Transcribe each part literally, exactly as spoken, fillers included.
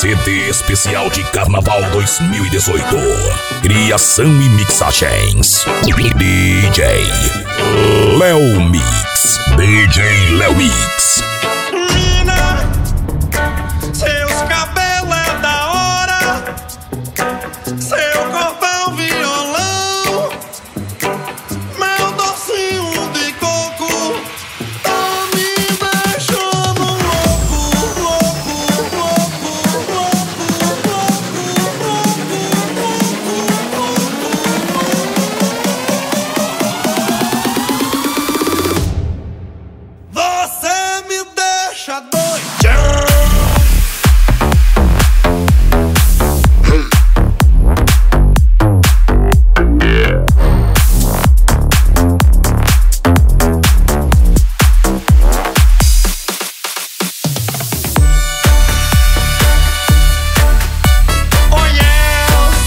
C D especial de Carnaval dois mil e dezoito. Criação e mixagens. D J Léo Mix. D J Léo Mix. Mina, seus cabelos é da hora, seu corpo é um violão, meu docinho de coco tá me deixando louco, louco, louco, louco, louco, louco. Você me deixa doidão. Oh yes,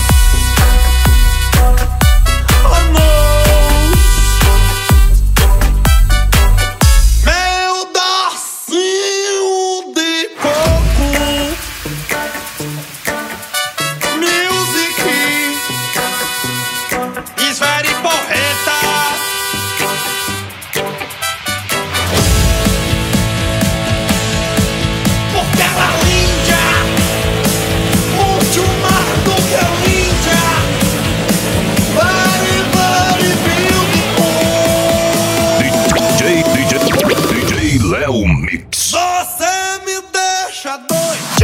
oh no, meu docinho de coco. Music is very porreta. Porque ela é linda, muito mais do que linda. Very, very beautiful. D J D J D J Léo Mix. Você me deixa doido.